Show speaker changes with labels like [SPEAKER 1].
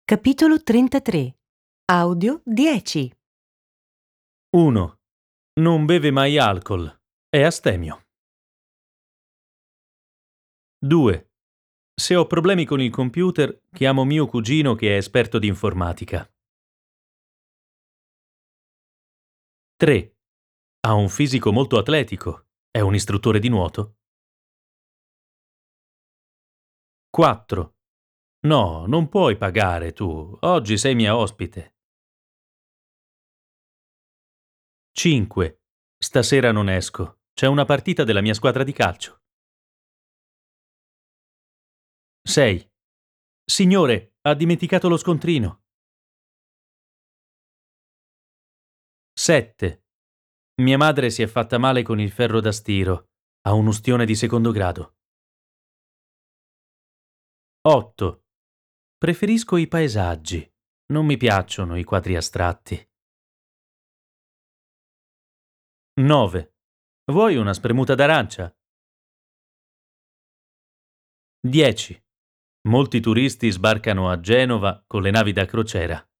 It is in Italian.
[SPEAKER 1] Capitolo 33. Audio 10.
[SPEAKER 2] 1. Non beve mai alcol. È astemio. 2. Se ho problemi con il computer, chiamo mio cugino che è esperto di informatica. 3. Ha un fisico molto atletico. È un istruttore di nuoto. 4. No, non puoi pagare tu. Oggi sei mia ospite. 5. Stasera non esco. C'è una partita della mia squadra di calcio. 6. Signore, ha dimenticato lo scontrino. 7. Mia madre si è fatta male con il ferro da stiro. Ha un'ustione di secondo grado. 8. Preferisco i paesaggi. Non mi piacciono i quadri astratti. 9. Vuoi una spremuta d'arancia? 10. Molti turisti sbarcano a Genova con le navi da crociera.